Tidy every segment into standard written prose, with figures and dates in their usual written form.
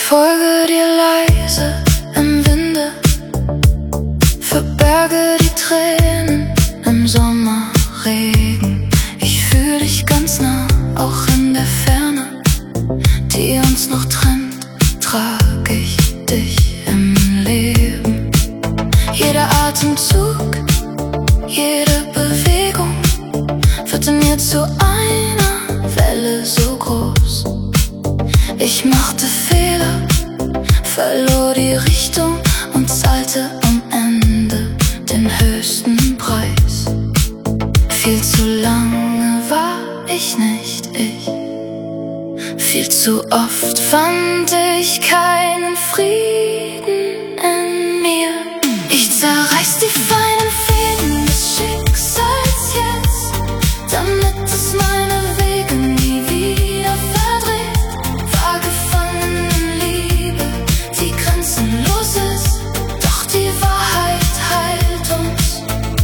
folge dir leise im Winde, verberge die Tränen im Sommerregen. Ich fühl dich ganz nah, auch in der Ferne, die uns noch trennt, trag ich dich im Leben. Jeder Atemzug, jede Bewegung wird in mir zu einer Welle so groß. Ich machte Fehler, verlor die Richtung und zahlte am Ende den höchsten Preis. Viel zu lange war ich nicht ich, viel zu oft fand ich keinen Frieden in mir. Ich zerreiß die feinen Fäden des Schicksals jetzt, damit es meine Wege nie wieder verdreht. War gefangen in Liebe, die grenzenlos ist, doch die Wahrheit heilt uns,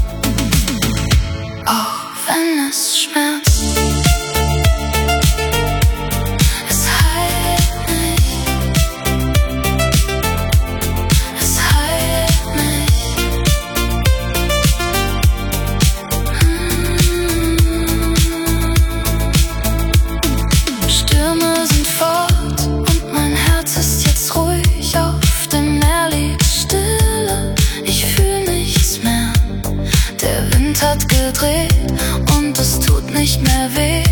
auch wenn es schmerzt. Hat gedreht und es tut nicht mehr weh.